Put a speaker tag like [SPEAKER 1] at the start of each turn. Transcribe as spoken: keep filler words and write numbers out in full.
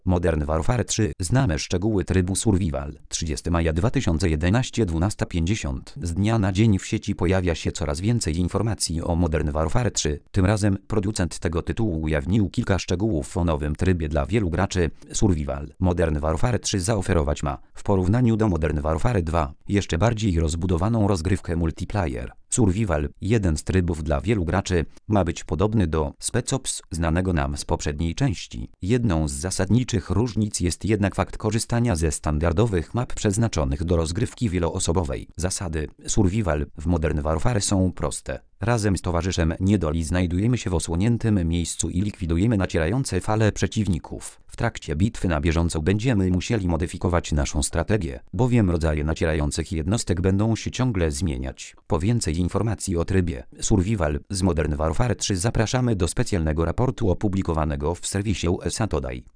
[SPEAKER 1] Modern Warfare trzy. Znamy szczegóły trybu Survival. trzydziestego maja dwa tysiące jedenastego, dwunasta pięćdziesiąt. Z dnia na dzień w sieci pojawia się coraz więcej informacji o Modern Warfare trzy. Tym razem producent tego tytułu ujawnił kilka szczegółów o nowym trybie dla wielu graczy Survival. Modern Warfare trzy zaoferować ma, w porównaniu do Modern Warfare dwa, jeszcze bardziej rozbudowaną rozgrywkę multiplayer. Survival, jeden z trybów dla wielu graczy, ma być podobny do Spec Ops znanego nam z poprzedniej części. Jedną z zasadniczych różnic jest jednak fakt korzystania ze standardowych map przeznaczonych do rozgrywki wieloosobowej. Zasady Survival w Modern Warfare są proste. Razem z towarzyszem Niedoli znajdujemy się w osłoniętym miejscu i likwidujemy nacierające fale przeciwników. W trakcie bitwy na bieżąco będziemy musieli modyfikować naszą strategię, bowiem rodzaje nacierających jednostek będą się ciągle zmieniać. Po więcej informacji o trybie Survival z Modern Warfare trzy zapraszamy do specjalnego raportu opublikowanego w serwisie U S A Today.